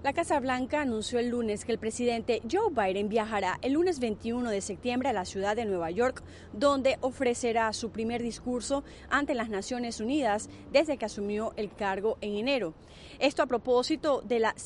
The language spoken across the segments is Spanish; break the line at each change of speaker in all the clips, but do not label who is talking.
La Casa Blanca anunció el lunes que el presidente Joe Biden viajará el lunes 21 de septiembre a la ciudad de Nueva York, donde ofrecerá su primer discurso ante las Naciones Unidas desde que asumió el cargo en enero. Esto a propósito de la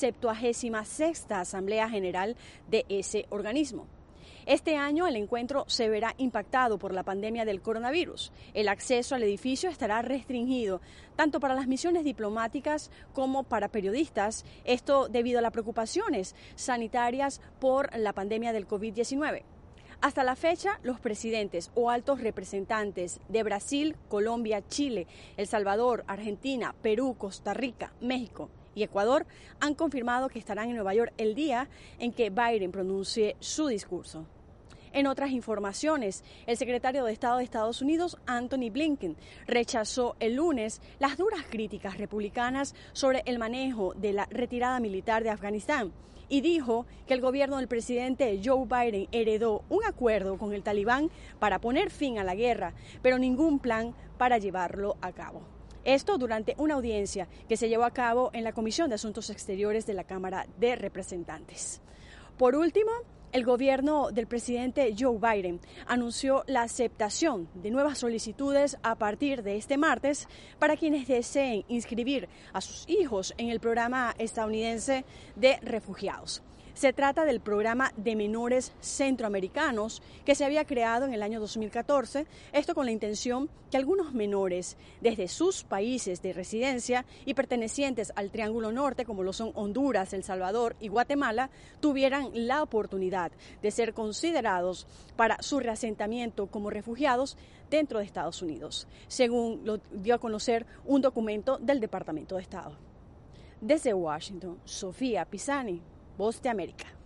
76ª Asamblea General de ese organismo. Este año el encuentro se verá impactado por la pandemia del coronavirus. El acceso al edificio estará restringido tanto para las misiones diplomáticas como para periodistas, esto debido a las preocupaciones sanitarias por la pandemia del COVID-19. Hasta la fecha, los presidentes o altos representantes de Brasil, Colombia, Chile, El Salvador, Argentina, Perú, Costa Rica, México y Ecuador han confirmado que estarán en Nueva York el día en que Biden pronuncie su discurso. En otras informaciones, el secretario de Estado de Estados Unidos, Antony Blinken, rechazó el lunes las duras críticas republicanas sobre el manejo de la retirada militar de Afganistán y dijo que el gobierno del presidente Joe Biden heredó un acuerdo con el Talibán para poner fin a la guerra, pero ningún plan para llevarlo a cabo. Esto durante una audiencia que se llevó a cabo en la Comisión de Asuntos Exteriores de la Cámara de Representantes. Por último, el gobierno del presidente Joe Biden anunció la aceptación de nuevas solicitudes a partir de este martes para quienes deseen inscribir a sus hijos en el programa estadounidense de refugiados. Se trata del programa de menores centroamericanos que se había creado en el año 2014, esto con la intención que algunos menores desde sus países de residencia y pertenecientes al Triángulo Norte, como lo son Honduras, El Salvador y Guatemala, tuvieran la oportunidad de ser considerados para su reasentamiento como refugiados dentro de Estados Unidos, según lo dio a conocer un documento del Departamento de Estado. Desde Washington, Sofía Pisani, Voz de América.